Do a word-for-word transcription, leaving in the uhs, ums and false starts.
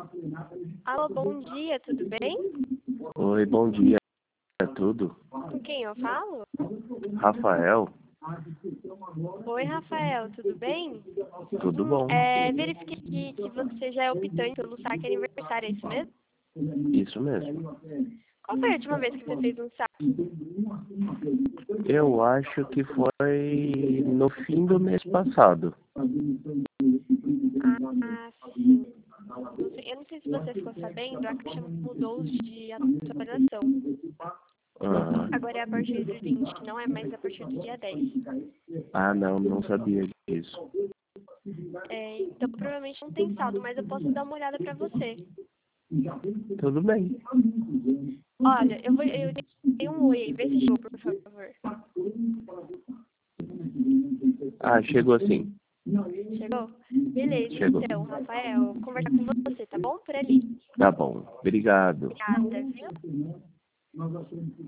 Alô, bom dia, tudo bem? Oi, bom dia. É tudo? Com quem eu falo? Rafael? Oi, Rafael, tudo bem? Tudo Hum, bom? é, verifiquei que, que você já é optante pelo saque aniversário, é isso mesmo? Isso mesmo. Qual foi a última vez que você fez um saque? Eu acho que foi no fim do mês passado. Ah, sim. Não sei- eu não sei se você ficou sabendo, a Caixa mudou os de atualização. Ah, Agora é a partir do vinte, não é mais a partir do dia dez. ah, não, não sabia disso. É, então provavelmente não tem saldo, mas eu posso dar uma olhada pra você. Tudo bem. Olha, eu vou. Eu dei um oi aí, vê se chegou, por favor. Ah, chegou assim. Chegou? Beleza, Chegou. então, Rafael, vou conversar com você, tá bom? Por ali. Tá bom. Obrigado. Obrigada, viu?